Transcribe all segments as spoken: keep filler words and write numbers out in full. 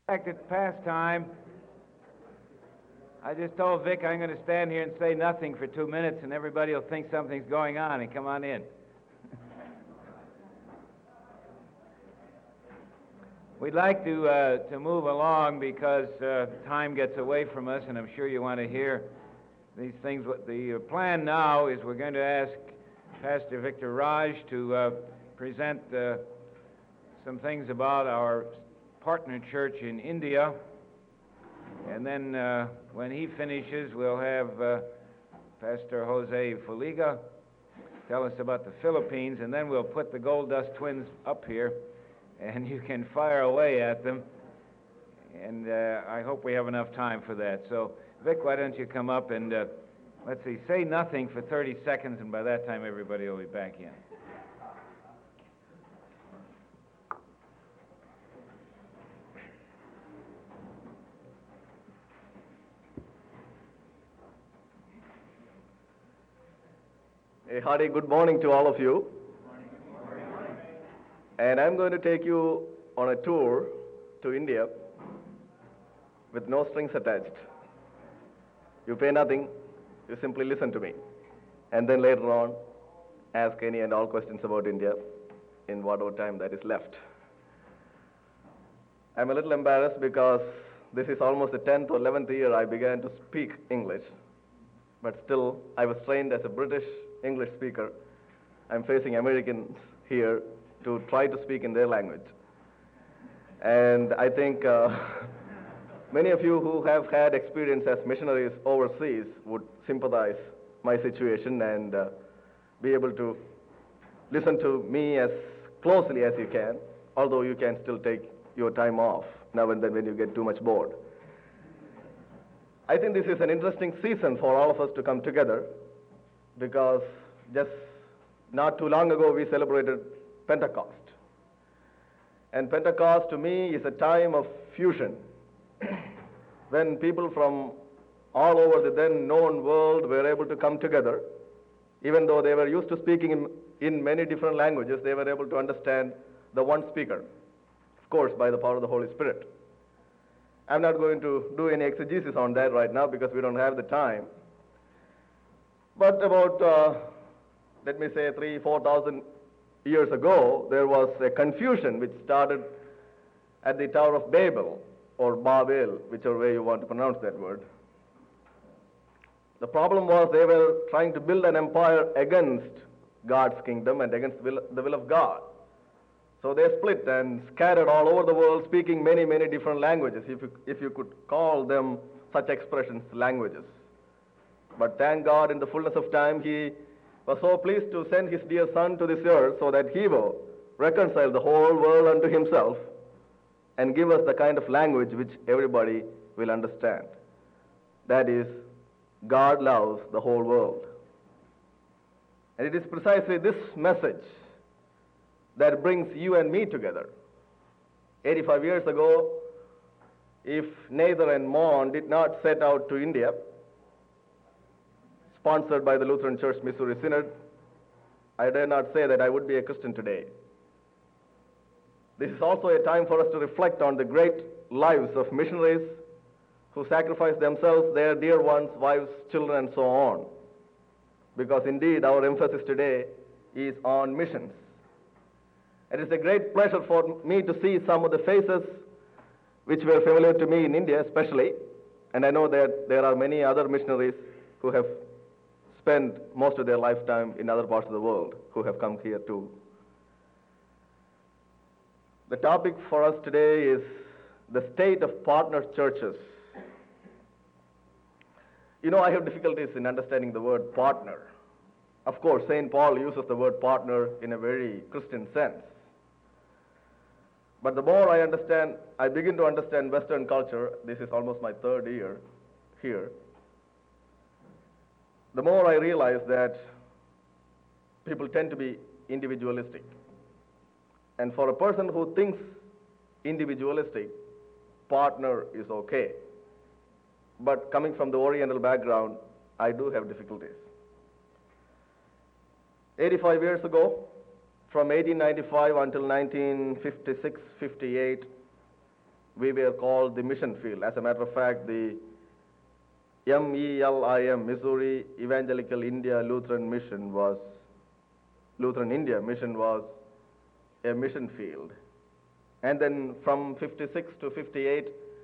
fact, it's past time. I just told Vic I'm going to stand here and say nothing for two minutes, and everybody will think something's going on and come on in. We'd like to uh, to move along because uh, time gets away from us, and I'm sure you want to hear these things. What the plan now is we're going to ask Pastor Victor Raj to uh, present uh, some things about our partner church in India, and then uh, when he finishes, we'll have uh, Pastor Jose Faliga tell us about the Philippines, and then we'll put the Gold Dust Twins up here, and you can fire away at them, and uh, I hope we have enough time for that. So, Vic, why don't you come up and, uh, let's see, say nothing for thirty seconds, and by that time everybody will be back in. A hearty good morning to all of you. And I'm going to take you on a tour to India with no strings attached. You pay nothing, you simply listen to me. And then later on, ask any and all questions about India in whatever time that is left. I'm a little embarrassed because this is almost the tenth or eleventh year I began to speak English. But still, I was trained as a British English speaker. I'm facing Americans here to try to speak in their language. And I think uh, many of you who have had experience as missionaries overseas would sympathize my situation and uh, be able to listen to me as closely as you can, although you can still take your time off now and then when you get too much bored. I think this is an interesting season for all of us to come together, because just not too long ago we celebrated Pentecost. And Pentecost to me is a time of fusion, when people from all over the then known world were able to come together. Even though they were used to speaking in, in many different languages, they were able to understand the one speaker, of course by the power of the Holy Spirit. I'm not going to do any exegesis on that right now because we don't have the time. But about, uh, let me say, three, four thousand years ago, there was a confusion which started at the Tower of Babel, or Babel, whichever way you want to pronounce that word. The problem was they were trying to build an empire against God's kingdom and against the will, the will of God. So they split and scattered all over the world, speaking many, many different languages, if you, if you could call them such expressions languages. But thank God, in the fullness of time, He was so pleased to send His dear Son to this earth so that He will reconcile the whole world unto Himself and give us the kind of language which everybody will understand. That is, God loves the whole world. And it is precisely this message that brings you and me together. eighty-five years ago, if Nathan and Mon did not set out to India, sponsored by the Lutheran Church Missouri Synod, I dare not say that I would be a Christian today. This is also a time for us to reflect on the great lives of missionaries who sacrificed themselves, their dear ones, wives, children, and so on. Because indeed, our emphasis today is on missions. It is a great pleasure for me to see some of the faces which were familiar to me in India especially, and I know that there are many other missionaries who have spent most of their lifetime in other parts of the world who have come here too. The topic for us today is the state of partner churches. You know, I have difficulties in understanding the word partner. Of course, Saint Paul uses the word partner in a very Christian sense. But the more I understand, I begin to understand Western culture, this is almost my third year here, the more I realize that people tend to be individualistic. And for a person who thinks individualistic, partner is okay. But coming from the Oriental background, I do have difficulties. eighty-five years ago, from eighteen ninety-five until nineteen fifty-six fifty-eight, we were called the mission field. As a matter of fact, the M E L I M, Missouri Evangelical India Lutheran Mission was, Lutheran India Mission was a mission field. And then from fifty-six to fifty-eight,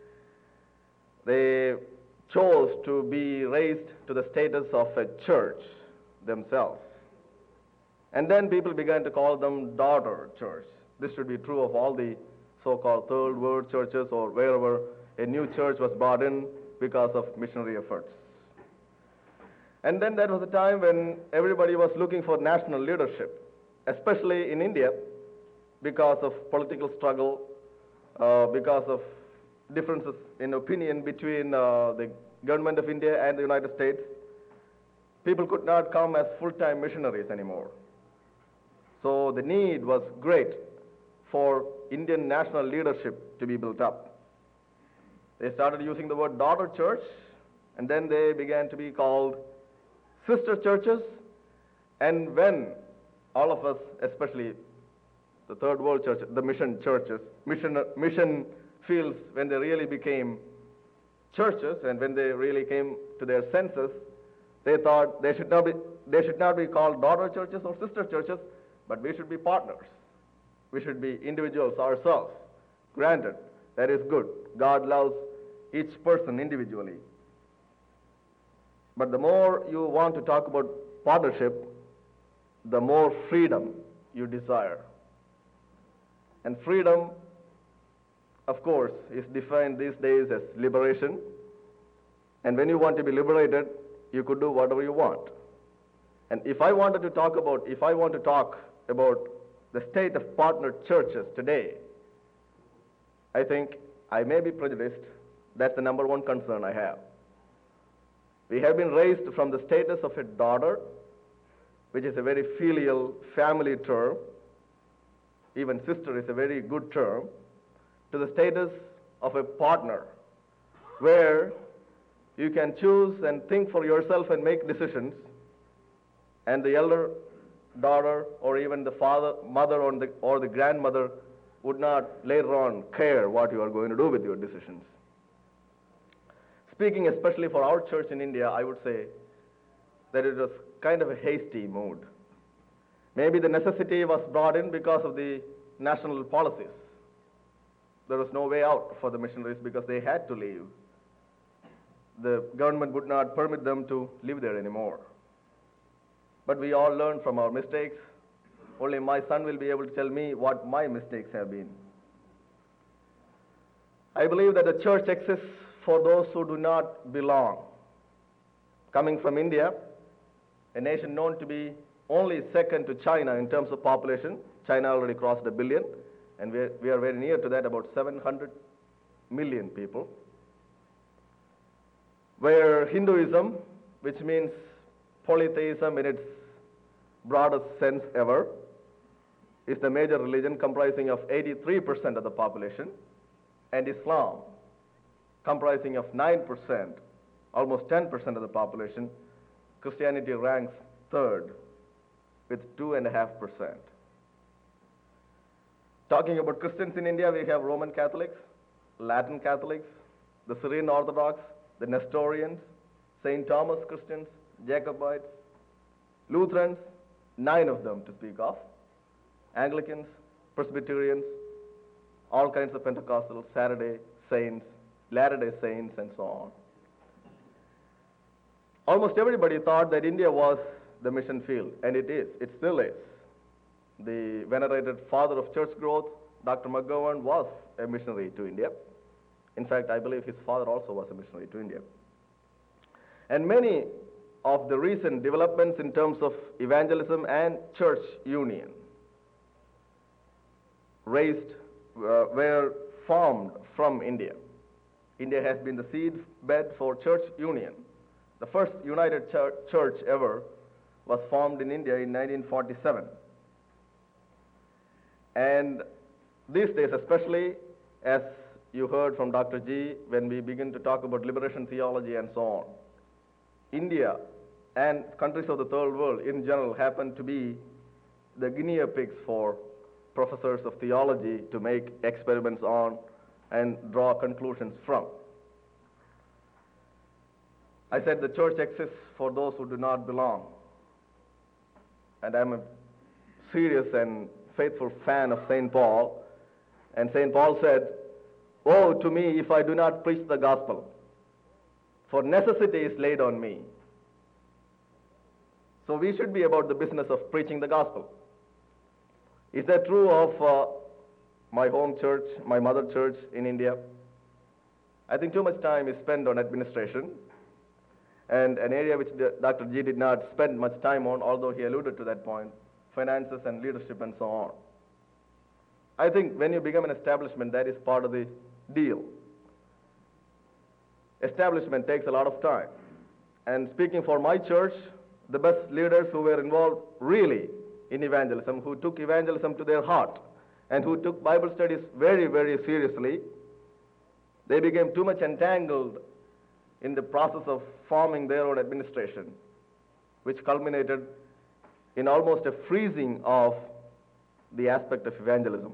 they chose to be raised to the status of a church themselves. And then people began to call them daughter church. This should be true of all the so-called third world churches or wherever a new church was brought in because of missionary efforts. And then that was a time when everybody was looking for national leadership, especially in India, because of political struggle, uh, because of differences in opinion between uh, the government of India and the United States. People could not come as full-time missionaries anymore. So the need was great for Indian national leadership to be built up. They started using the word daughter church, and then they began to be called sister churches. And when all of us, especially the third world church, the mission churches, mission, mission fields, when they really became churches and when they really came to their senses, they thought they should not be, they should not be called daughter churches or sister churches, but we should be partners. We should be individuals ourselves. Granted, that is good. God loves each person individually. But the more you want to talk about partnership, the more freedom you desire. And freedom, of course, is defined these days as liberation. And when you want to be liberated, you could do whatever you want. And if I wanted to talk about, if I want to talk about the state of partner churches today, I think I may be prejudiced. That's the number one concern I have. We have been raised from the status of a daughter, which is a very filial family term. Even sister is a very good term, to the status of a partner, where you can choose and think for yourself and make decisions, and the elder daughter or even the father, mother or the, or the grandmother would not later on care what you are going to do with your decisions. Speaking especially for our church in India, I would say that it was kind of a hasty mood. Maybe the necessity was brought in because of the national policies. There was no way out for the missionaries because they had to leave. The government would not permit them to live there anymore. But we all learn from our mistakes. Only my son will be able to tell me what my mistakes have been. I believe that the church exists for those who do not belong. Coming from India, a nation known to be only second to China in terms of population. China already crossed a billion, and we are, we are very near to that, about seven hundred million people. Where Hinduism, which means polytheism in its broadest sense ever, is the major religion comprising of eighty-three percent of the population, and Islam, comprising of nine percent, almost ten percent of the population. Christianity ranks third with two point five percent. Talking about Christians in India, we have Roman Catholics, Latin Catholics, the Syrian Orthodox, the Nestorians, Saint Thomas Christians, Jacobites, Lutherans, nine of them to speak of, Anglicans, Presbyterians, all kinds of Pentecostals, Saturday Saints, Latter-day Saints, and so on. Almost everybody thought that India was the mission field, and it is, it still is. The venerated father of church growth, Doctor McGowan, was a missionary to India. In fact, I believe his father also was a missionary to India. And many of the recent developments in terms of evangelism and church union raised, uh, were formed from India. India has been the seed bed for church union. The first united church, church ever was formed in India in nineteen forty-seven. And these days, especially as you heard from Doctor G, when we begin to talk about liberation theology and so on, India and countries of the third world in general happen to be the guinea pigs for professors of theology to make experiments on and draw conclusions from. I said the church exists for those who do not belong. And I'm a serious and faithful fan of Saint Paul. And Saint Paul said, "Woe to me if I do not preach the gospel, for necessity is laid on me." So we should be about the business of preaching the gospel. Is that true of uh, my home church, my mother church in India? I think too much time is spent on administration, and an area which Doctor G did not spend much time on, although he alluded to that point, finances and leadership and so on. I think when you become an establishment, that is part of the deal. Establishment takes a lot of time. And speaking for my church, the best leaders who were involved really in evangelism, who took evangelism to their heart, and who took Bible studies very, very seriously, they became too much entangled in the process of forming their own administration, which culminated in almost a freezing of the aspect of evangelism.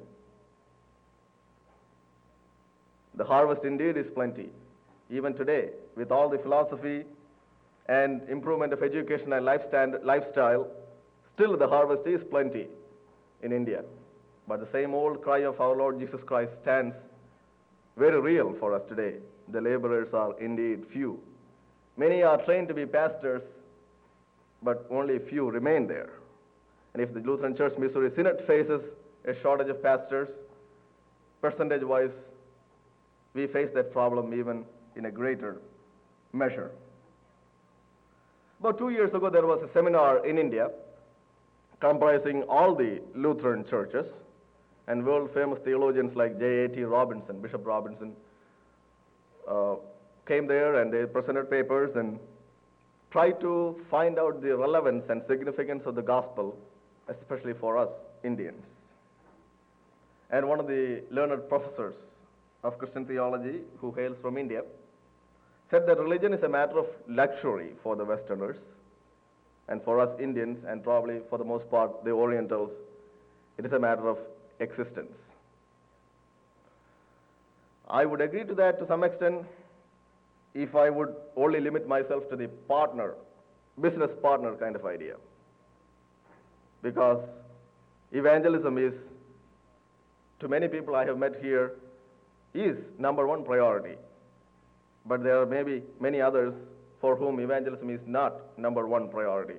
The harvest indeed is plenty. Even today, with all the philosophy and improvement of education and lifestyle, still the harvest is plenty in India. But the same old cry of our Lord Jesus Christ stands very real for us today. The laborers are indeed few. Many are trained to be pastors, but only few remain there. And if the Lutheran Church Missouri Synod faces a shortage of pastors, percentage-wise, we face that problem even in a greater measure. About two years ago, there was a seminar in India comprising all the Lutheran churches, and world-famous theologians like J A T Robinson, Bishop Robinson, uh, came there and they presented papers and tried to find out the relevance and significance of the gospel, especially for us Indians. And one of the learned professors of Christian theology, who hails from India, said that religion is a matter of luxury for the Westerners, and for us Indians, and probably for the most part the Orientals, it is a matter of existence. I would agree to that to some extent if I would only limit myself to the partner, business partner kind of idea. Because evangelism is, to many people I have met here, is number one priority. But there are maybe many others for whom evangelism is not number one priority.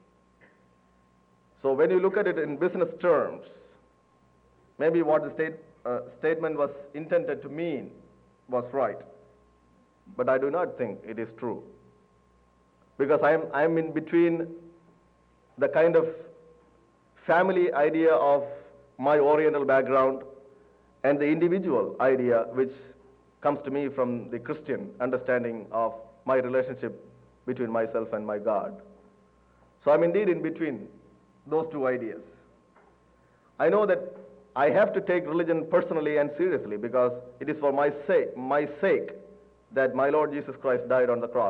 So when you look at it in business terms, maybe what the state, uh, statement was intended to mean was right. But I do not think it is true. Because I'm, I'm in between the kind of family idea of my Oriental background and the individual idea which comes to me from the Christian understanding of my relationship between myself and my God. So I'm indeed in between those two ideas. I know that I have to take religion personally and seriously because it is for my sake, my sake that my Lord Jesus Christ died on the cross.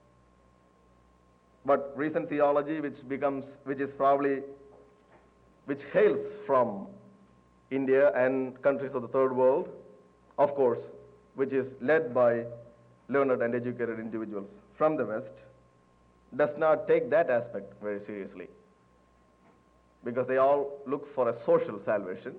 But recent theology, which becomes, which is probably, which hails from India and countries of the third world, of course, which is led by learned and educated individuals from the West, does not take that aspect very seriously. Because they all look for a social salvation,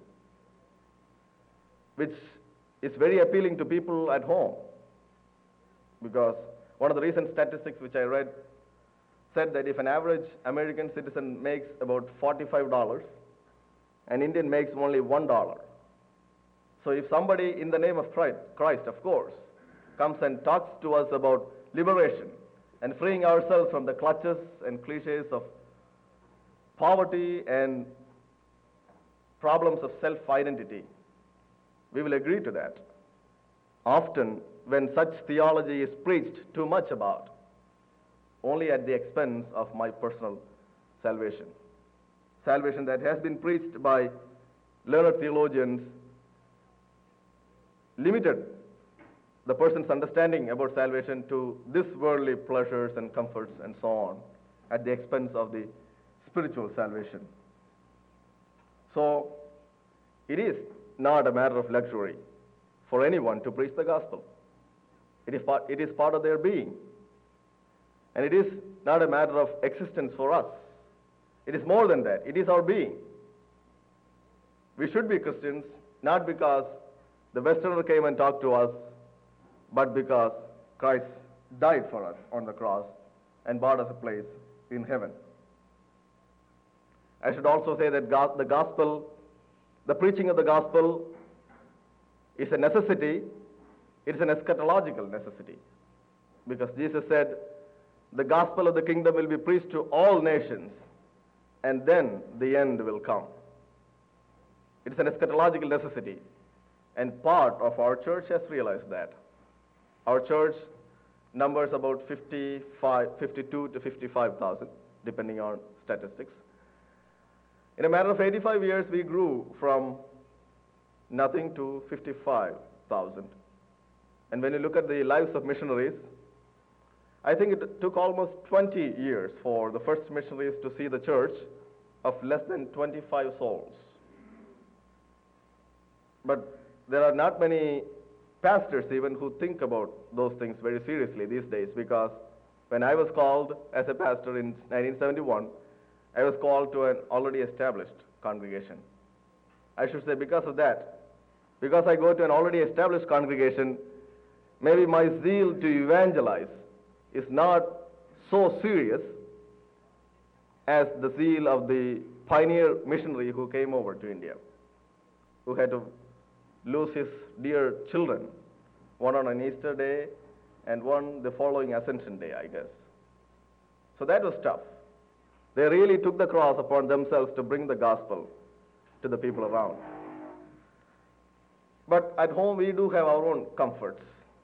which is very appealing to people at home. Because one of the recent statistics which I read said that if an average American citizen makes about forty-five dollars, an Indian makes only one dollar. So if somebody in the name of Christ, Christ, of course, comes and talks to us about liberation and freeing ourselves from the clutches and cliches of poverty and problems of self-identity, we will agree to that. Often, when such theology is preached too much about, only at the expense of my personal salvation. Salvation that has been preached by learned theologians limited the person's understanding about salvation to this worldly pleasures and comforts and so on, at the expense of the spiritual salvation. So, it is not a matter of luxury for anyone to preach the gospel. It is part, it is part of their being. And it is not a matter of existence for us. It is more than that. It is our being. We should be Christians, not because the Westerner came and talked to us, but because Christ died for us on the cross and bought us a place in heaven. I should also say that go- the gospel, the preaching of the gospel is a necessity. It is an eschatological necessity. Because Jesus said, the gospel of the kingdom will be preached to all nations, and then the end will come. It is an eschatological necessity. And part of our church has realized that. Our church numbers about fifty-five, fifty-two to fifty-five thousand, depending on statistics. In a matter of eighty-five years, we grew from nothing to fifty-five thousand. And when you look at the lives of missionaries, I think it took almost twenty years for the first missionaries to see the church of less than twenty-five souls. But there are not many pastors even who think about those things very seriously these days, because when I was called as a pastor in nineteen seventy-one, I was called to an already established congregation. I should say because of that, because I go to an already established congregation, maybe my zeal to evangelize is not so serious as the zeal of the pioneer missionary who came over to India, who had to lose his dear children, one on an Easter day and one the following Ascension Day, I guess. So that was tough. They really took the cross upon themselves to bring the gospel to the people around. But at home we do have our own comforts.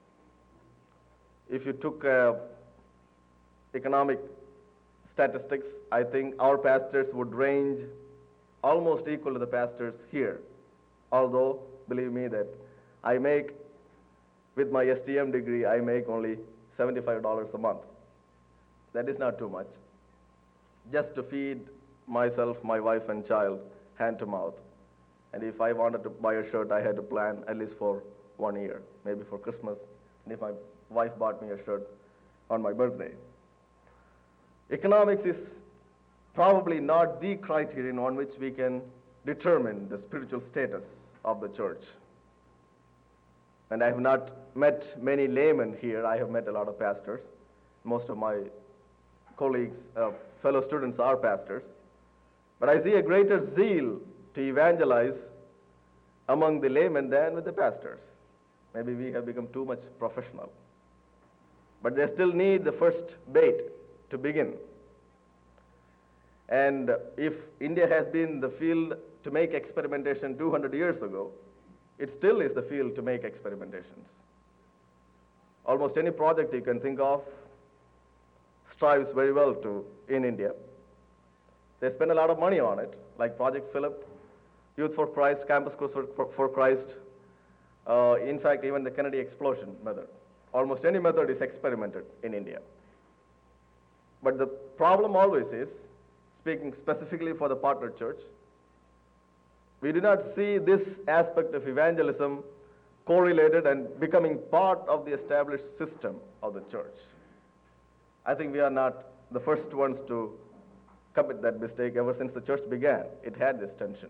If you took uh, economic statistics, I think our pastors would range almost equal to the pastors here. Although, believe me that I make, with my S T M degree, I make only seventy-five dollars a month. That is not too much. Just to feed myself, my wife and child, hand to mouth. And if I wanted to buy a shirt, I had to plan at least for one year, maybe for Christmas, and if my wife bought me a shirt on my birthday. Economics is probably not the criterion on which we can determine the spiritual status of the church. And I have not met many laymen here. I have met a lot of pastors. Most of my colleagues, uh, fellow students are pastors. But I see a greater zeal to evangelize among the laymen than with the pastors. Maybe we have become too much professional. But they still need the first bait to begin. And if India has been the field to make experimentation two hundred years ago, it still is the field to make experimentations. Almost any project you can think of strives very well to in India. They spend a lot of money on it, like Project Philip, Youth for Christ, Campus Course for, for Christ, uh, in fact, even the Kennedy explosion method. Almost any method is experimented in India. But the problem always is, speaking specifically for the partner church, we do not see this aspect of evangelism correlated and becoming part of the established system of the church. I think we are not the first ones to commit that mistake. Ever since the church began, it had this tension.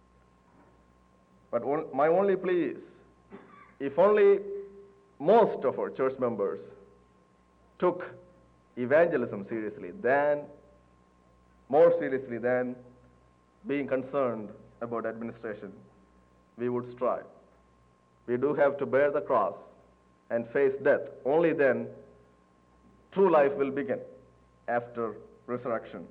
But on, my only plea is, if only most of our church members took evangelism seriously, then more seriously than being concerned about administration, we would strive. We do have to bear the cross and face death. Only then true life will begin after resurrection.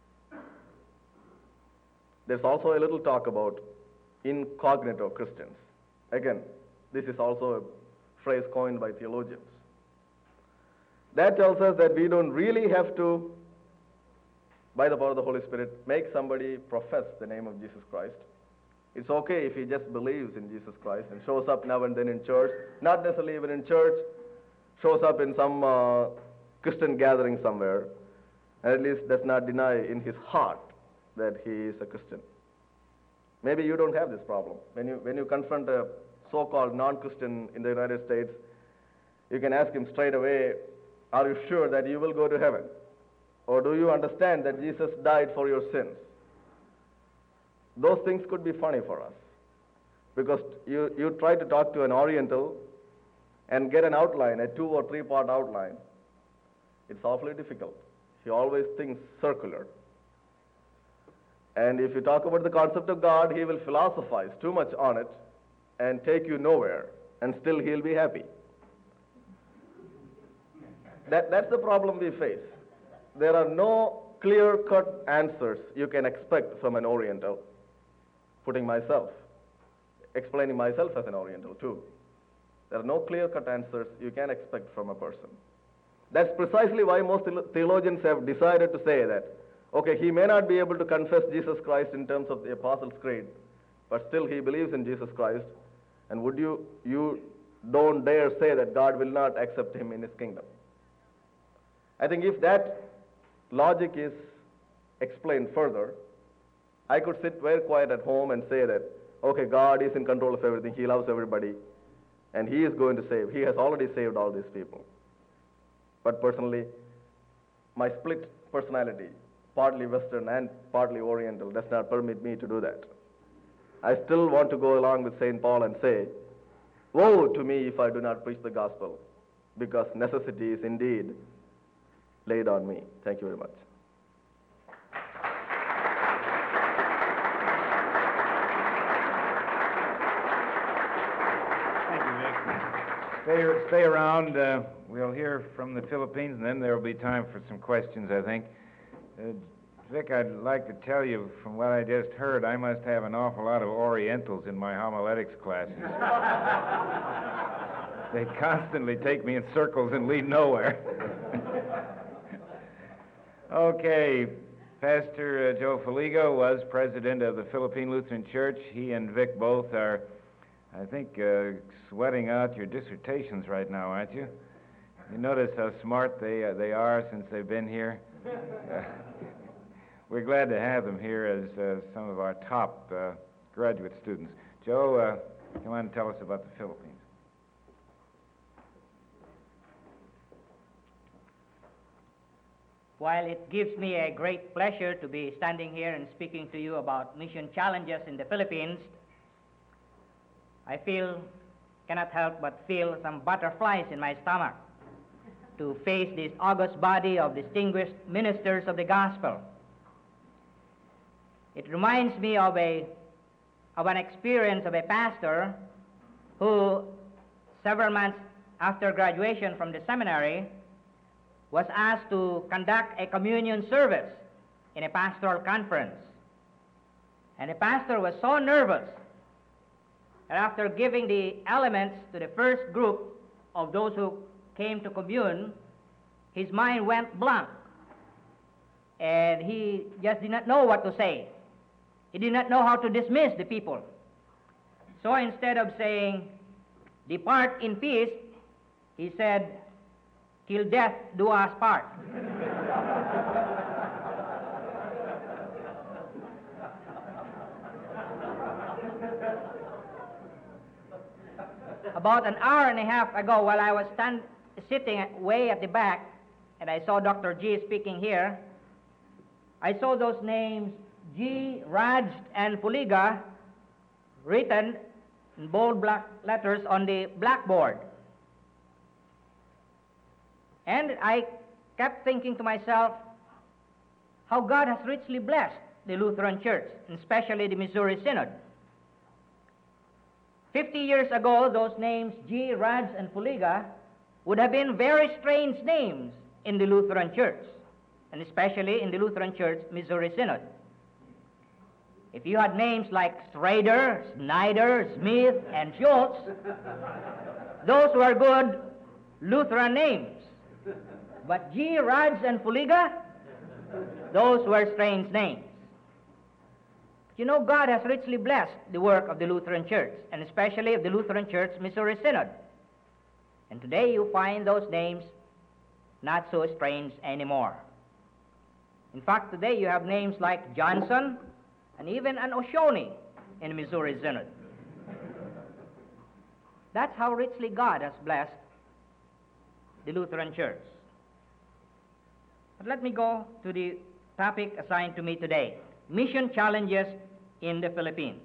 There's also a little talk about incognito Christians. Again, this is also a phrase coined by theologians. That tells us that we don't really have to, by the power of the Holy Spirit, make somebody profess the name of Jesus Christ. It's okay if he just believes in Jesus Christ and shows up now and then in church, not necessarily even in church, shows up in some uh, Christian gathering somewhere, and at least does not deny in his heart that he is a Christian. Maybe you don't have this problem. When you, when you confront a so-called non-Christian in the United States, you can ask him straight away, are you sure that you will go to heaven? Or do you understand that Jesus died for your sins? Those things could be funny for us. Because you, you try to talk to an Oriental and get an outline, a two or three part outline. It's awfully difficult. He always thinks circular. And if you talk about the concept of God, he will philosophize too much on it and take you nowhere, and still he'll be happy. That, that's the problem we face. There are no clear-cut answers you can expect from an Oriental, putting myself, explaining myself as an Oriental too. There are no clear-cut answers you can expect from a person. That's precisely why most theologians have decided to say that, okay, he may not be able to confess Jesus Christ in terms of the Apostles' Creed, but still he believes in Jesus Christ, and would you, you don't dare say that God will not accept him in his kingdom. I think if that logic is explained further, I could sit very quiet at home and say that, okay, God is in control of everything, he loves everybody, and he is going to save. He has already saved all these people. But personally, my split personality, partly Western and partly Oriental, does not permit me to do that. I still want to go along with Saint Paul and say, woe to me if I do not preach the gospel, because necessity is indeed laid on me. Thank you very much. Thank you, Vic. Stay, stay around. Uh, we'll hear from the Philippines, and then there will be time for some questions, I think. Uh, Vic, I'd like to tell you, from what I just heard, I must have an awful lot of Orientals in my homiletics classes. They constantly take me in circles and lead nowhere. Okay, Pastor uh, Joe Faliga was president of the Philippine Lutheran Church. He and Vic both are, I think, uh, sweating out your dissertations right now, aren't you? You notice how smart they, uh, they are since they've been here? Uh, we're glad to have them here as uh, some of our top uh, graduate students. Joe, uh, come on and tell us about the Philippines. While it gives me a great pleasure to be standing here and speaking to you about mission challenges in the Philippines, I feel, cannot help but feel some butterflies in my stomach to face this august body of distinguished ministers of the gospel. It reminds me of, a, of an experience of a pastor who, several months after graduation from the seminary, was asked to conduct a communion service in a pastoral conference. And the pastor was so nervous that after giving the elements to the first group of those who came to commune, his mind went blank. And he just did not know what to say. He did not know how to dismiss the people. So instead of saying, "Depart in peace," he said, "Till death do us part." About an hour and a half ago, while I was stand, sitting way at the back, and I saw Doctor G speaking here, I saw those names, G, Raj, and Faliga, written in bold black letters on the blackboard. And I kept thinking to myself how God has richly blessed the Lutheran Church, and especially the Missouri Synod. Fifty years ago, those names, G, Raj, and Faliga, would have been very strange names in the Lutheran Church, and especially in the Lutheran Church Missouri Synod. If you had names like Schrader, Snyder, Smith, and Schultz, those were good Lutheran names. But G, Raj, and Faliga, those were strange names. You know, God has richly blessed the work of the Lutheran Church, and especially of the Lutheran Church Missouri Synod. And today you find those names not so strange anymore. In fact, today you have names like Johnson and even an Oshoni in Missouri Synod. That's how richly God has blessed the Lutheran Church. But let me go to the topic assigned to me today, mission challenges in the Philippines.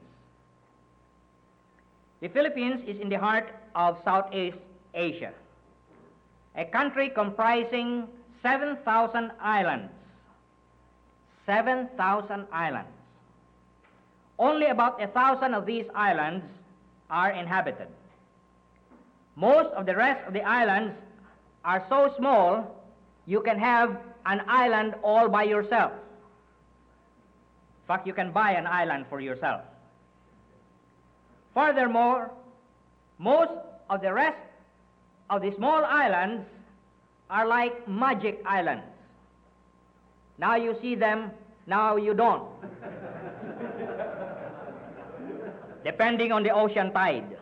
The Philippines is in the heart of Southeast Asia, a country comprising seven thousand islands. seven thousand islands. Only about a thousand of these islands are inhabited. Most of the rest of the islands are so small you can have an island all by yourself. In fact, you can buy an island for yourself. Furthermore, most of the rest of the small islands are like magic islands. Now you see them, now you don't. Depending on the ocean tide.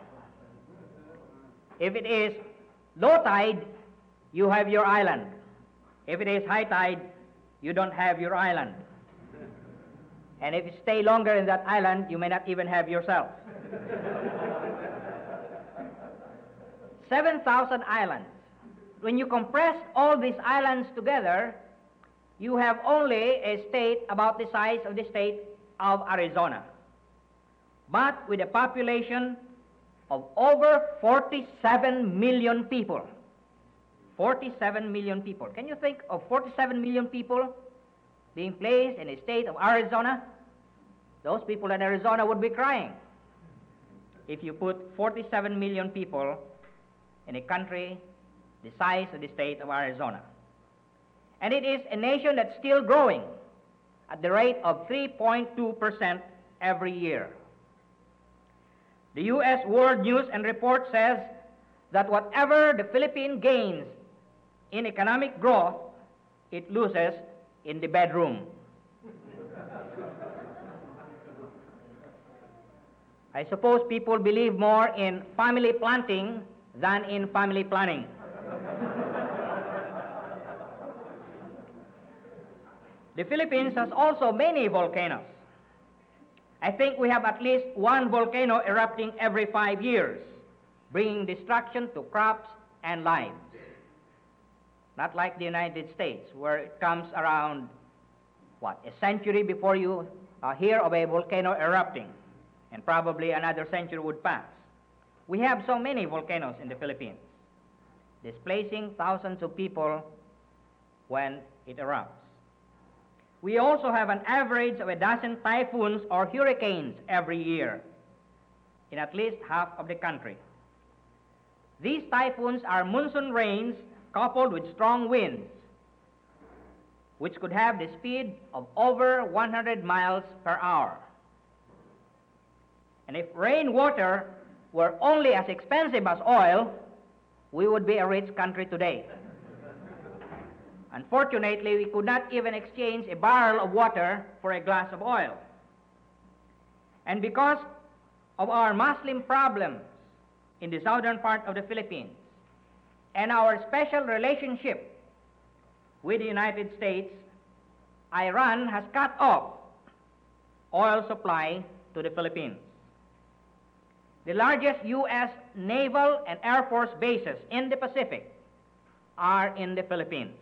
If it is low tide, you have your island. If it is high tide, you don't have your island. And if you stay longer in that island, you may not even have yourself. seven thousand islands. When you compress all these islands together, you have only a state about the size of the state of Arizona, but with a population of over forty-seven million people. forty-seven million people. Can you think of forty-seven million people being placed in a state of Arizona? Those people in Arizona would be crying if you put forty-seven million people in a country the size of the state of Arizona. And it is a nation that's still growing at the rate of three point two percent every year. The U S World News and Report says that whatever the Philippines gains in economic growth, it loses in the bedroom. I suppose people believe more in family planting than in family planning. The Philippines has also many volcanoes. I think we have at least one volcano erupting every five years, bringing destruction to crops and lives. Not like the United States, where it comes around, what, a century before you uh, hear of a volcano erupting, and probably another century would pass. We have so many volcanoes in the Philippines, displacing thousands of people when it erupts. We also have an average of a dozen typhoons or hurricanes every year in at least half of the country. These typhoons are monsoon rains coupled with strong winds, which could have the speed of over one hundred miles per hour. And if rainwater were only as expensive as oil, we would be a rich country today. Unfortunately, we could not even exchange a barrel of water for a glass of oil. And because of our Muslim problems in the southern part of the Philippines and our special relationship with the United States, Iran has cut off oil supply to the Philippines. The largest U S naval and air force bases in the Pacific are in the Philippines.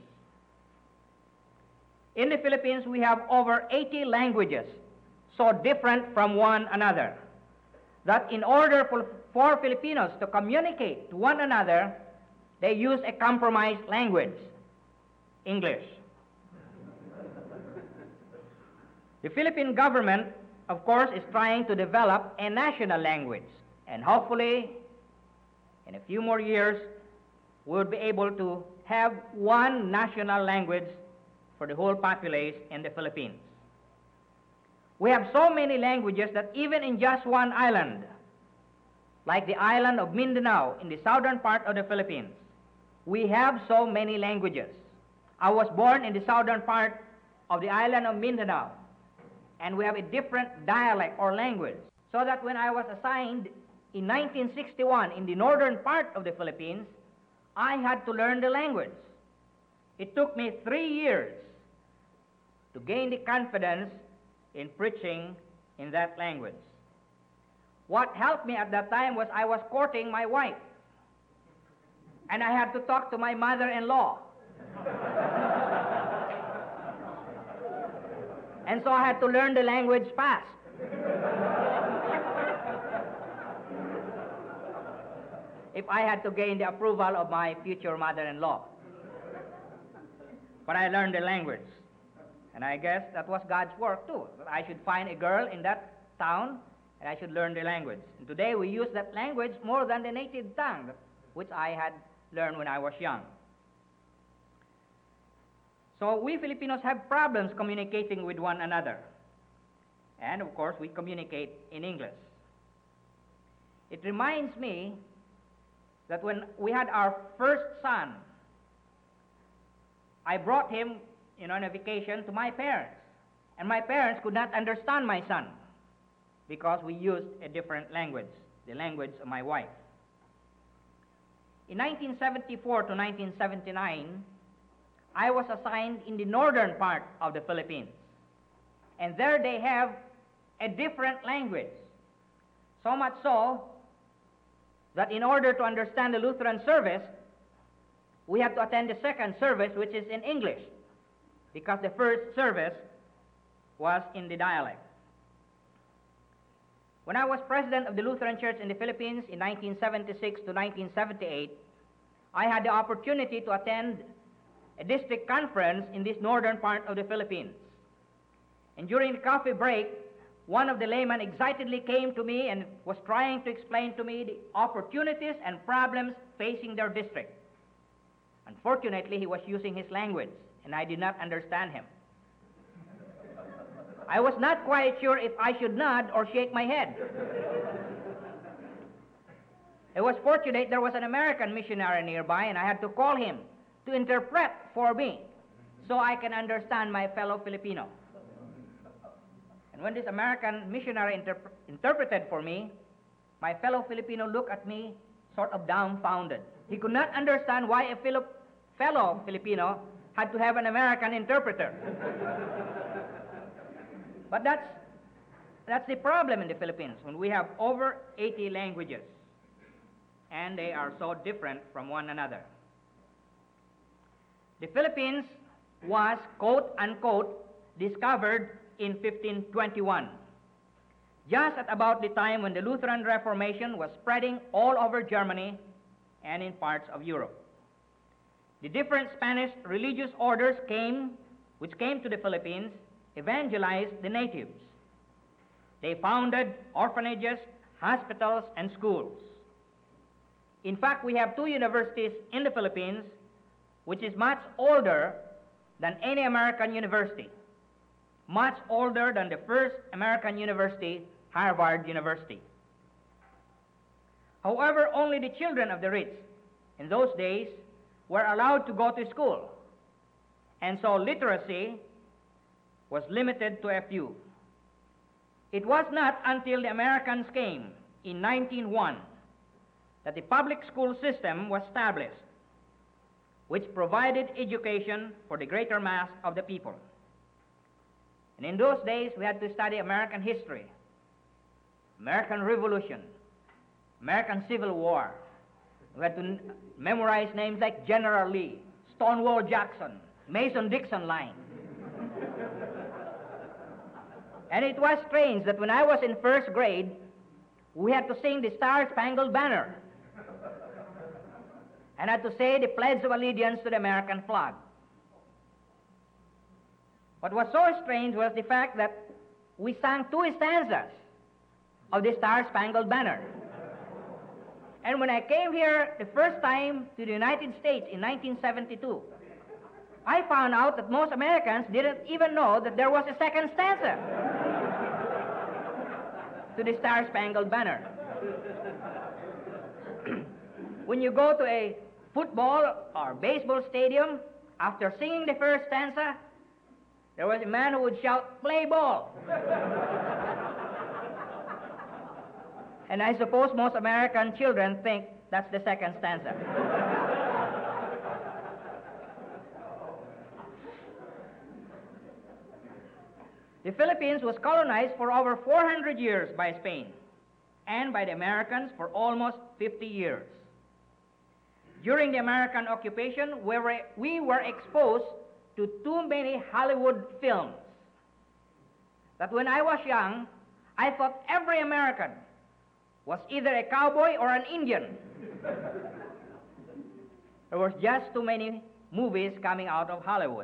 In the Philippines, we have over eighty languages, so different from one another, that in order for, for Filipinos to communicate to one another, they use a compromised language, English. The Philippine government, of course, is trying to develop a national language, and hopefully, in a few more years, we'll be able to have one national language for the whole populace in the Philippines. We have so many languages that even in just one island, like the island of Mindanao in the southern part of the Philippines, we have so many languages. I was born in the southern part of the island of Mindanao, and we have a different dialect or language, so that when I was assigned in nineteen sixty-one in the northern part of the Philippines, I had to learn the language. It took me three years to gain the confidence in preaching in that language. What helped me at that time was I was courting my wife. And I had to talk to my mother-in-law. And so I had to learn the language fast. If I had to gain the approval of my future mother-in-law. But I learned the language. And I guess that was God's work too. That I should find a girl in that town and I should learn the language. And today we use that language more than the native tongue, which I had learned when I was young. So we Filipinos have problems communicating with one another. And of course we communicate in English. It reminds me that when we had our first son, I brought him, you know, on a vacation to my parents. And my parents could not understand my son because we used a different language, the language of my wife. In nineteen seventy-four to nineteen seventy-nine, I was assigned in the northern part of the Philippines. And there they have a different language. So much so that in order to understand the Lutheran service, we have to attend the second service, which is in English, because the first service was in the dialect. When I was president of the Lutheran Church in the Philippines in nineteen seventy-six to nineteen seventy-eight, I had the opportunity to attend a district conference in this northern part of the Philippines. And during the coffee break, one of the laymen excitedly came to me and was trying to explain to me the opportunities and problems facing their district. Unfortunately, he was using his language, and I did not understand him. I was not quite sure if I should nod or shake my head. It was fortunate there was an American missionary nearby, and I had to call him to interpret for me so I can understand my fellow Filipino. And when this American missionary interp- interpreted for me, my fellow Filipino looked at me sort of dumbfounded. He could not understand why a Fili- fellow Filipino had to have an American interpreter. But that's, that's the problem in the Philippines, when we have over eighty languages, and they are so different from one another. The Philippines was, quote unquote, discovered in fifteen twenty-one, just at about the time when the Lutheran Reformation was spreading all over Germany and in parts of Europe. The different Spanish religious orders came, which came to the Philippines, evangelized the natives. They founded orphanages, hospitals, and schools. In fact, we have two universities in the Philippines, which is much older than any American university, much older than the first American university, Harvard University. However, only the children of the rich in those days were allowed to go to school, and so literacy was limited to a few. It was not until the Americans came in nineteen oh one that the public school system was established, which provided education for the greater mass of the people. And in those days, we had to study American history, American Revolution, American Civil War. We had to n- memorize names like General Lee, Stonewall Jackson, Mason-Dixon line. And it was strange that when I was in first grade, we had to sing the Star-Spangled Banner and had to say the Pledge of Allegiance to the American flag. What was so strange was the fact that we sang two stanzas of the Star-Spangled Banner. And when I came here the first time to the United States in nineteen seventy-two, I found out that most Americans didn't even know that there was a second stanza to the Star-Spangled Banner. When you go to a football or baseball stadium, after singing the first stanza, there was a man who would shout, "Play ball!" And I suppose most American children think that's the second stanza. The Philippines was colonized for over four hundred years by Spain, and by the Americans for almost fifty years. During the American occupation, we were, we were exposed to too many Hollywood films that when I was young, I thought every American was either a cowboy or an Indian. There was just too many movies coming out of Hollywood.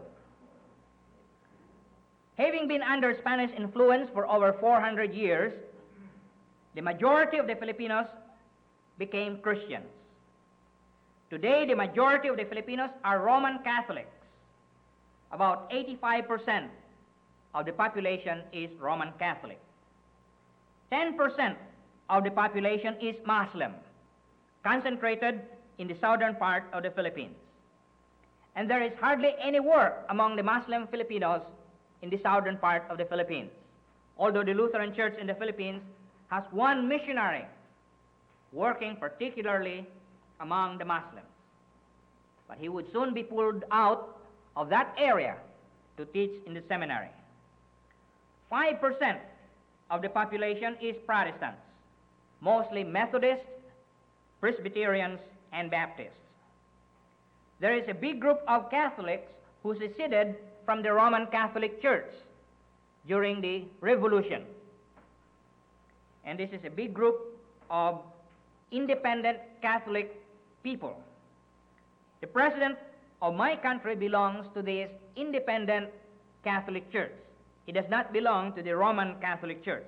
Having been under Spanish influence for over four hundred years, the majority of the Filipinos became Christians. Today, the majority of the Filipinos are Roman Catholics. About eighty-five percent of the population is Roman Catholic. ten percent of the population is Muslim, concentrated in the southern part of the Philippines. And there is hardly any work among the Muslim Filipinos in the southern part of the Philippines, although the Lutheran Church in the Philippines has one missionary working particularly among the Muslims. But he would soon be pulled out of that area to teach in the seminary. five percent of the population is Protestants, mostly Methodists, Presbyterians, and Baptists. There is a big group of Catholics who seceded from the Roman Catholic Church during the Revolution. And this is a big group of independent Catholic people. The president of my country belongs to this independent Catholic Church. He does not belong to the Roman Catholic Church.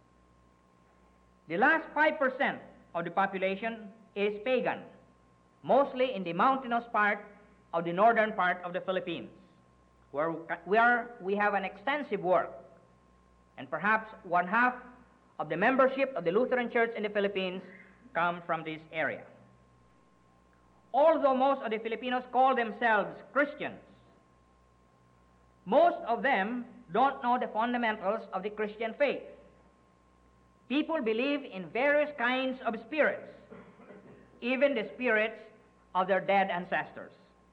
The last five percent of the population is pagan, mostly in the mountainous part of the northern part of the Philippines, where, where we have an extensive work, and perhaps one half of the membership of the Lutheran Church in the Philippines come from this area. Although most of the Filipinos call themselves Christians, most of them don't know the fundamentals of the Christian faith. People believe in various kinds of spirits, even the spirits of their dead ancestors.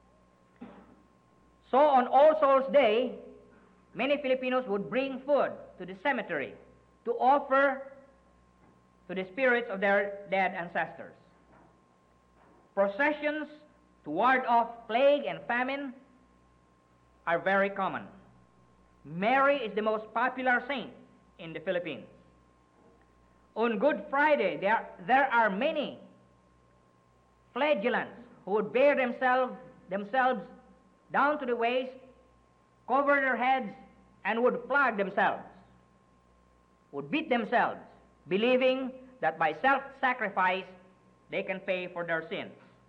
So on All Souls Day, many Filipinos would bring food to the cemetery to offer to the spirits of their dead ancestors. Processions to ward off plague and famine are very common. Mary is the most popular saint in the Philippines. On Good Friday, there, there are many flagellants who would bear themselves, themselves down to the waist, cover their heads, and would flog themselves, would beat themselves, believing that by self-sacrifice they can pay for their sins.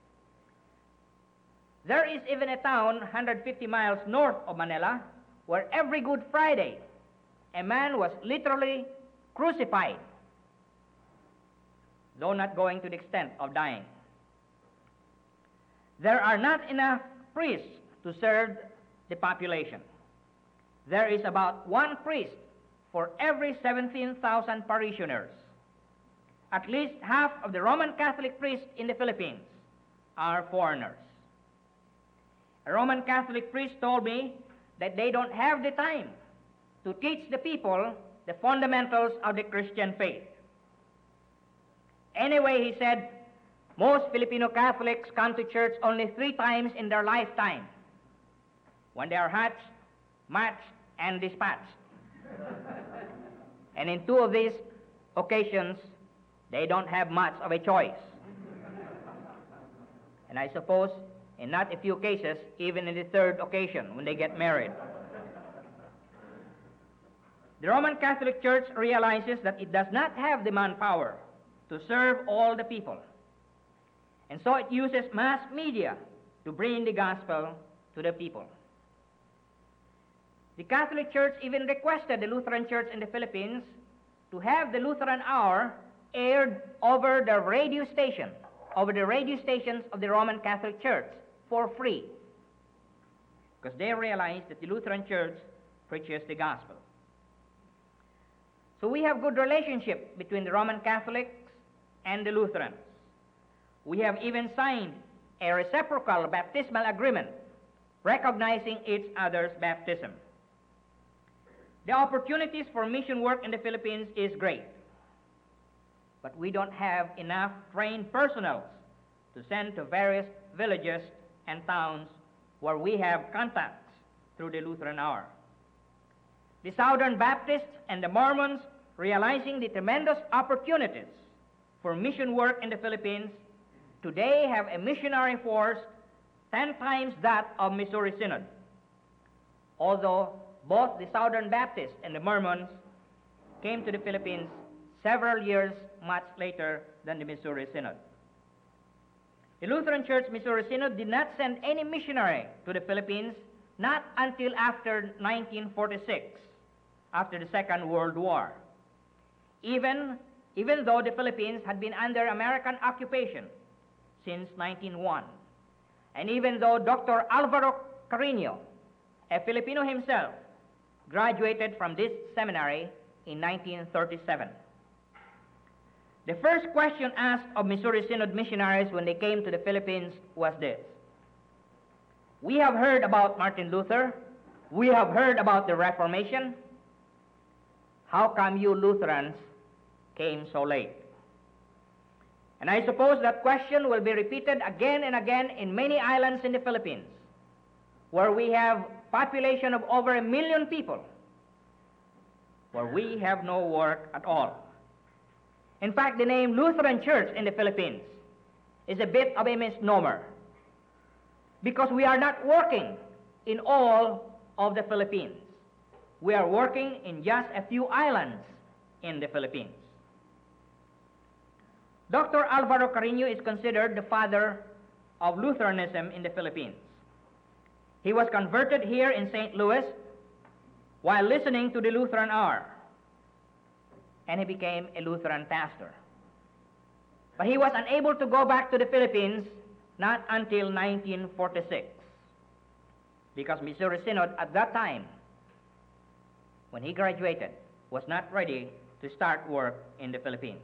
There is even a town one hundred fifty miles north of Manila where every Good Friday a man was literally crucified, though not going to the extent of dying. There are not enough priests to serve the population. There is about one priest for every seventeen thousand parishioners. At least half of the Roman Catholic priests in the Philippines are foreigners. A Roman Catholic priest told me that they don't have the time to teach the people the fundamentals of the Christian faith. Anyway, he said, most Filipino Catholics come to church only three times in their lifetime, when they are hatched, matched, and dispatched. And in two of these occasions, they don't have much of a choice. And I suppose, in not a few cases, even in the third occasion, when they get married. The Roman Catholic Church realizes that it does not have the manpower to serve all the people. And so it uses mass media to bring the gospel to the people. The Catholic Church even requested the Lutheran Church in the Philippines to have the Lutheran Hour aired over the radio station, over the radio stations of the Roman Catholic Church for free, because they realize that the Lutheran Church preaches the gospel. So we have good relationship between the Roman Catholics and the Lutherans. We have even signed a reciprocal baptismal agreement recognizing each other's baptism. The opportunities for mission work in the Philippines is great. but we don't have enough trained personnel to send to various villages and towns where we have contacts through the Lutheran Hour. The Southern Baptists and the Mormons, realizing the tremendous opportunities for mission work in the Philippines, today have a missionary force ten times that of Missouri Synod, although both the Southern Baptists and the Mormons came to the Philippines several years much later than the Missouri Synod. The Lutheran Church Missouri Synod did not send any missionary to the Philippines not until after nineteen forty-six, after the Second World War. Even, even though the Philippines had been under American occupation since nineteen oh one, and even though Doctor Alvaro Carino, a Filipino himself, graduated from this seminary in nineteen thirty-seven. The first question asked of Missouri Synod missionaries when they came to the Philippines was this: we have heard about Martin Luther, we have heard about the Reformation, how come you Lutherans came so late? And I suppose that question will be repeated again and again in many islands in the Philippines, where we have population of over a million people, where we have no work at all. In fact, the name Lutheran Church in the Philippines is a bit of a misnomer, because we are not working in all of the Philippines. We are working in just a few islands in the Philippines. Doctor Alvaro Carino is considered the father of Lutheranism in the Philippines. He was converted here in Saint Louis while listening to the Lutheran Hour, and he became a Lutheran pastor. But he was unable to go back to the Philippines not until nineteen forty-six, because Missouri Synod at that time, when he graduated, was not ready to start work in the Philippines.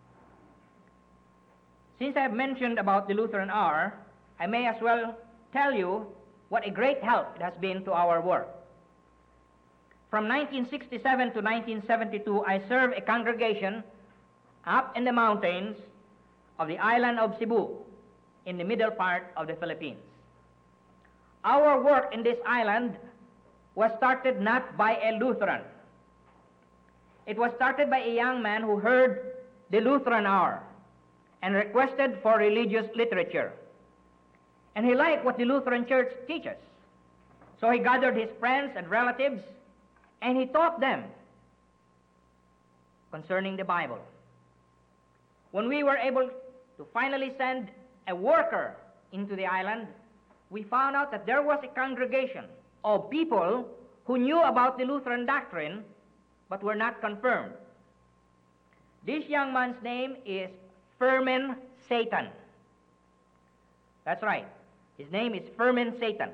Since I have mentioned about the Lutheran Hour, I may as well tell you what a great help it has been to our work. From nineteen sixty-seven to nineteen seventy-two, I served a congregation up in the mountains of the island of Cebu, in the middle part of the Philippines. Our work in this island was started not by a Lutheran. It was started by a young man who heard the Lutheran Hour and requested for religious literature. And he liked what the Lutheran Church teaches. So he gathered his friends and relatives, and he taught them concerning the Bible. When we were able to finally send a worker into the island, we found out that there was a congregation of people who knew about the Lutheran doctrine but were not confirmed. This young man's name is Firmin Satan. That's right. His name is Firmin Satan.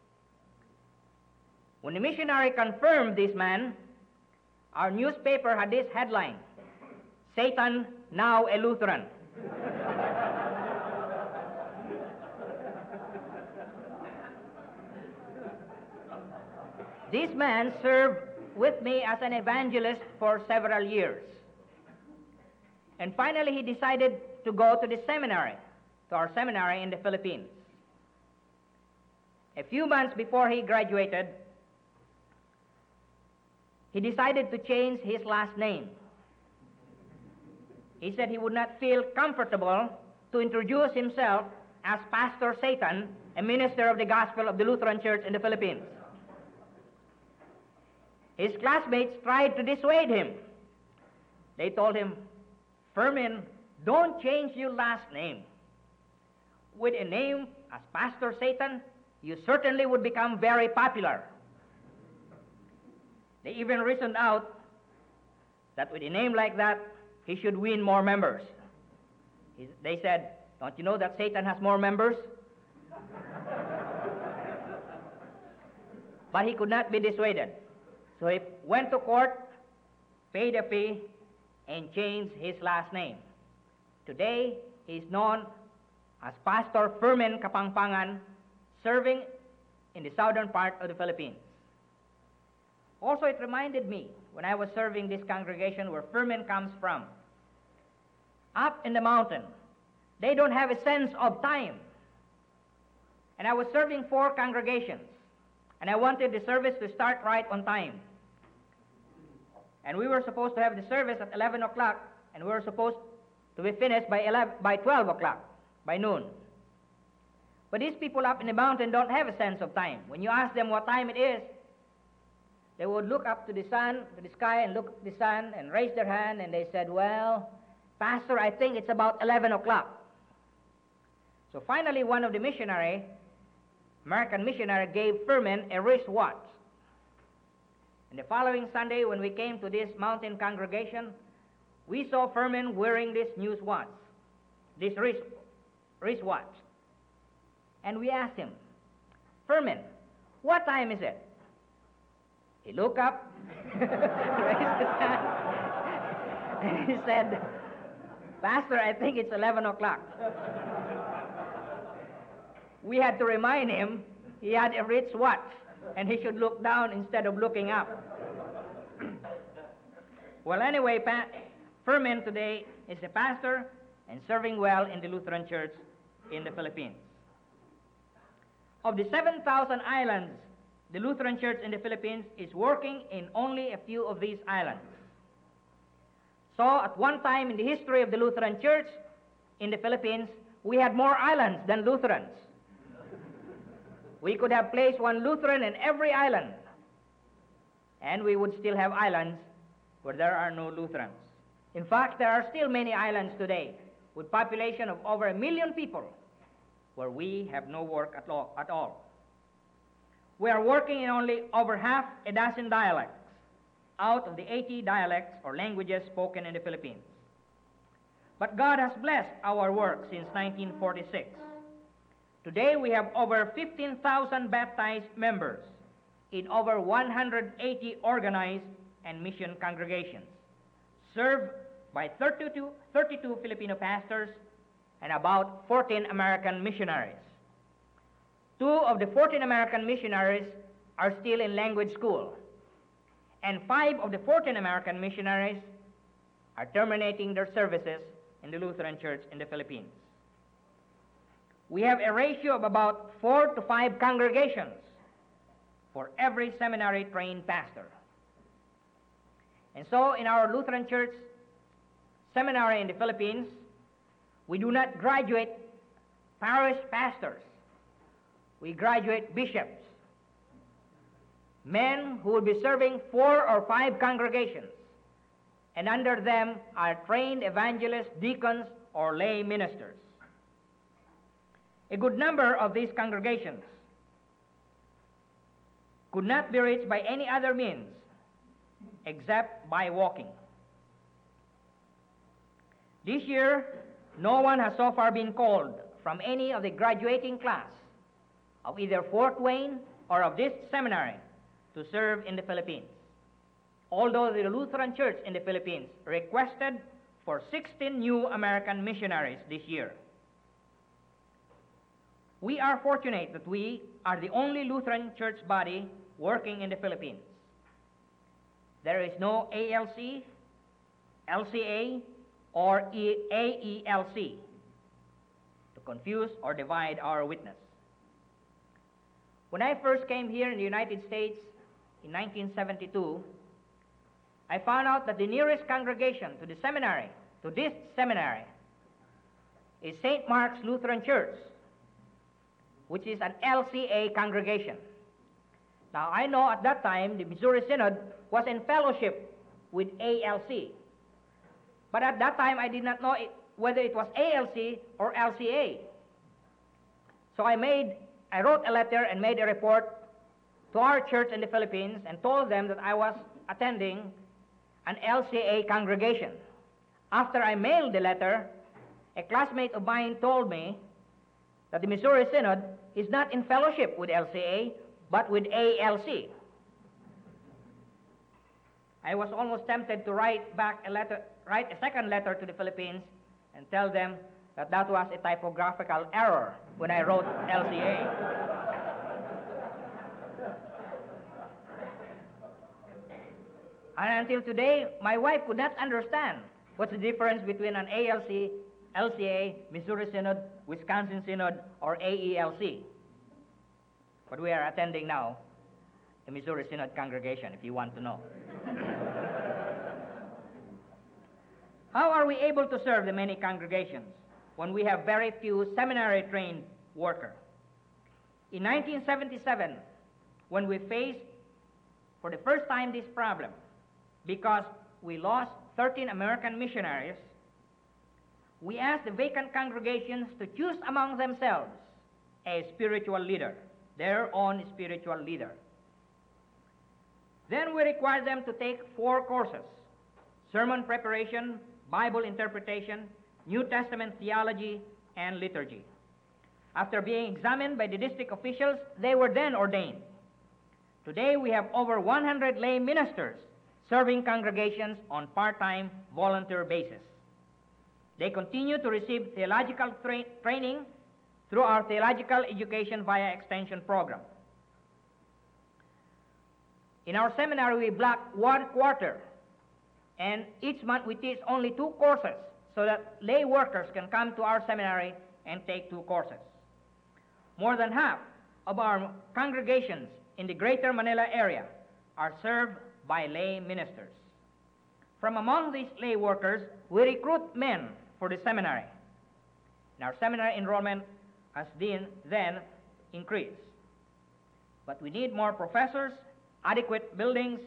When the missionary confirmed this man, our newspaper had this headline: Satan, now a Lutheran. This man served with me as an evangelist for several years. And finally, he decided to go to the seminary, to our seminary in the Philippines. A few months before he graduated, he decided to change his last name. He said he would not feel comfortable to introduce himself as Pastor Satan, a minister of the gospel of the Lutheran Church in the Philippines. His classmates tried to dissuade him. They told him, Firmin, don't change your last name. With a name as Pastor Satan, you certainly would become very popular. They even reasoned out that with a name like that, he should win more members. He, they said, don't you know that Satan has more members? But he could not be dissuaded. So he went to court, paid a fee, and changed his last name. Today, he is known as Pastor Firmin Kapangpangan, serving in the southern part of the Philippines. Also, it reminded me, when I was serving this congregation where Firmin comes from, up in the mountain. They don't have a sense of time. And I was serving four congregations, and I wanted the service to start right on time. And we were supposed to have the service at eleven o'clock, and we were supposed to be finished by, eleven, by twelve o'clock, by noon. But these people up in the mountain don't have a sense of time. When you ask them what time it is, they would look up to the sun, to the sky, and look at the sun, and raise their hand, and they said, well, Pastor, I think it's about eleven o'clock. So finally, one of the missionary, American missionary, gave Furman a wristwatch. And the following Sunday, when we came to this mountain congregation, we saw Furman wearing this news watch, this wrist, wristwatch. And we asked him, Furman, what time is it? He looked up, raised his hand, and he said, Pastor, I think it's eleven o'clock. We had to remind him he had a wristwatch, and he should look down instead of looking up. Well, anyway, pa- Furman today is a pastor and serving well in the Lutheran Church in the Philippines. Of the seven thousand islands, the Lutheran Church in the Philippines is working in only a few of these islands. So, at one time in the history of the Lutheran Church in the Philippines, we had more islands than Lutherans. We could have placed one Lutheran in every island, and we would still have islands where there are no Lutherans. In fact, there are still many islands today with population of over a million people where we have no work at all. At all. We are working in only over half a dozen dialects out of the eighty dialects or languages spoken in the Philippines. But God has blessed our work since nineteen forty-six. Today we have over fifteen thousand baptized members in over one hundred eighty organized and mission congregations, served by thirty-two, thirty-two Filipino pastors and about fourteen American missionaries. Two of the fourteen American missionaries are still in language school, and five of the fourteen American missionaries are terminating their services in the Lutheran Church in the Philippines. We have a ratio of about four to five congregations for every seminary-trained pastor. And so in our Lutheran Church seminary in the Philippines, we do not graduate parish pastors. We graduate bishops, men who will be serving four or five congregations, and under them are trained evangelists, deacons, or lay ministers. A good number of these congregations could not be reached by any other means except by walking. This year, no one has so far been called from any of the graduating class of either Fort Wayne or of this seminary to serve in the Philippines, although the Lutheran Church in the Philippines requested for sixteen new American missionaries this year. We are fortunate that we are the only Lutheran church body working in the Philippines. There is no A L C, L C A, or A E L C to confuse or divide our witness. When I first came here in the United States in nineteen seventy-two, I found out that the nearest congregation to the seminary, to this seminary, is Saint Mark's Lutheran Church, which is an L C A congregation. Now, I know at that time the Missouri Synod was in fellowship with A L C. But at that time, I did not know it, whether it was A L C or L C A. So I made, I wrote a letter and made a report to our church in the Philippines and told them that I was attending an L C A congregation. After I mailed the letter, a classmate of mine told me that the Missouri Synod is not in fellowship with L C A, but with A L C. I was almost tempted to write back a letter, write a second letter to the Philippines and tell them that that was a typographical error when I wrote L C A. And until today, my wife could not understand What's the difference between an A L C, L C A, Missouri Synod, Wisconsin Synod, or A E L C? But we are attending now the Missouri Synod congregation, if you want to know. How are we able to serve the many congregations when we have very few seminary-trained workers? In nineteen seventy-seven, when we faced for the first time this problem, because we lost thirteen American missionaries, we asked the vacant congregations to choose among themselves a spiritual leader, their own spiritual leader. Then we required them to take four courses: sermon preparation, Bible interpretation, New Testament theology, and liturgy. After being examined by the district officials, they were then ordained. Today we have over one hundred lay ministers serving congregations on part-time volunteer basis. They continue to receive theological tra training through our theological education via extension program. In our seminary, we block one quarter, and each month we teach only two courses so that lay workers can come to our seminary and take two courses. More than half of our congregations in the greater Manila area are served by lay ministers. From among these lay workers, we recruit men for the seminary. And our seminary enrollment has been then increased. But we need more professors, adequate buildings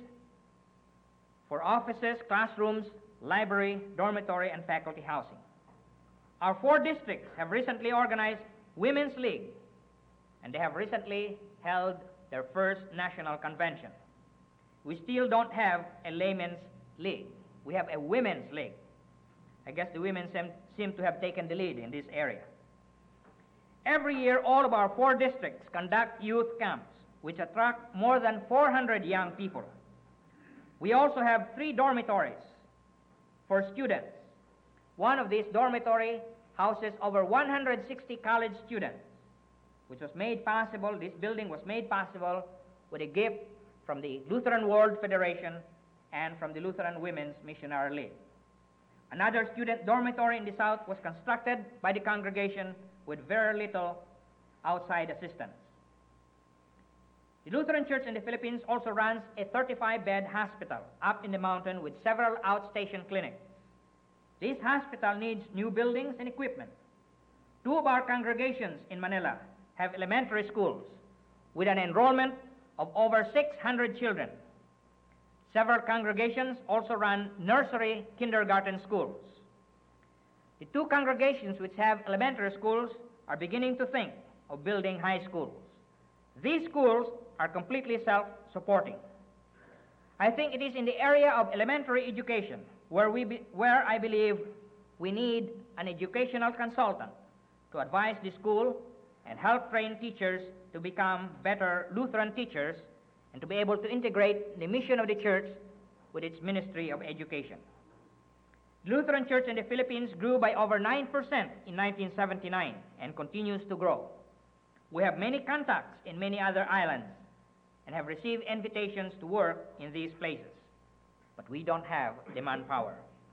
for offices, classrooms, library, dormitory, and faculty housing. Our four districts have recently organized Women's League, and they have recently held their first national convention. We still don't have a laymen's league. We have a women's league. I guess the women seem, seem to have taken the lead in this area. Every year, all of our four districts conduct youth camps, which attract more than four hundred young people. We also have three dormitories for students. One of these dormitories houses over one hundred sixty college students, which was made possible, this building was made possible with a gift from the Lutheran World Federation and from the Lutheran Women's Missionary League. Another student dormitory in the south was constructed by the congregation with very little outside assistance. The Lutheran Church in the Philippines also runs a thirty-five bed hospital up in the mountain with several outstation clinics. This hospital needs new buildings and equipment. Two of our congregations in Manila have elementary schools with an enrollment of over six hundred children. Several congregations also run nursery kindergarten schools. The two congregations which have elementary schools are beginning to think of building high schools. These schools are completely self-supporting. I think it is in the area of elementary education where, we be, where I believe we need an educational consultant to advise the school and help train teachers to become better Lutheran teachers and to be able to integrate the mission of the church with its ministry of education. The Lutheran Church in the Philippines grew by over nine percent in nineteen seventy-nine and continues to grow. We have many contacts in many other islands and have received invitations to work in these places, but we don't have the manpower.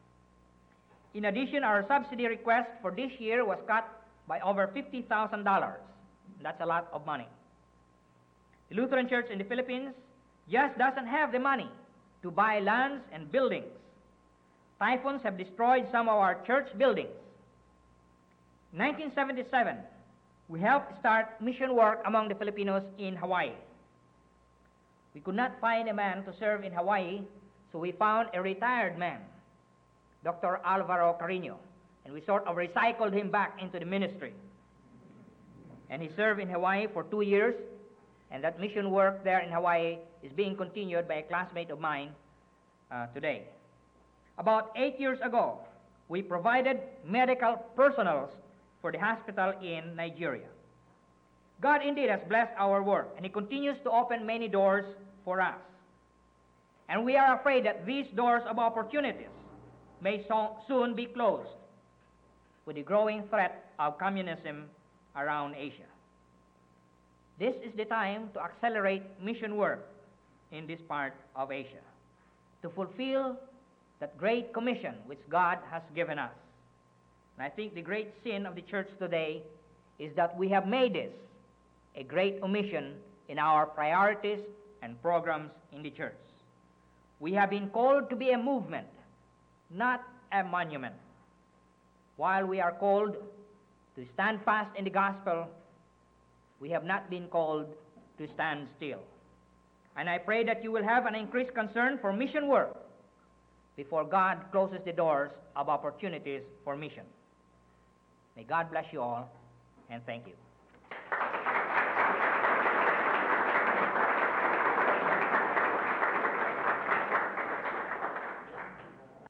In addition, our subsidy request for this year was cut by over fifty thousand dollars. That's a lot of money. The Lutheran Church in the Philippines just doesn't have the money to buy lands and buildings. Typhoons have destroyed some of our church buildings. In nineteen seventy-seven, we helped start mission work among the Filipinos in Hawaii. We could not find a man to serve in Hawaii, so we found a retired man, Doctor Alvaro Carino, and we sort of recycled him back into the ministry. And he served in Hawaii for two years, and that mission work there in Hawaii is being continued by a classmate of mine uh, today. About eight years ago, we provided medical personnel for the hospital in Nigeria. God indeed has blessed our work, and He continues to open many doors for us. And we are afraid that these doors of opportunities may so soon be closed with the growing threat of communism around Asia. This is the time to accelerate mission work in this part of Asia, to fulfill that great commission which God has given us. And I think the great sin of the church today is that we have made this a great omission in our priorities and programs in the church. We have been called to be a movement, not a monument. While we are called to stand fast in the gospel, we have not been called to stand still. And I pray that you will have an increased concern for mission work before God closes the doors of opportunities for mission. May God bless you all, and thank you.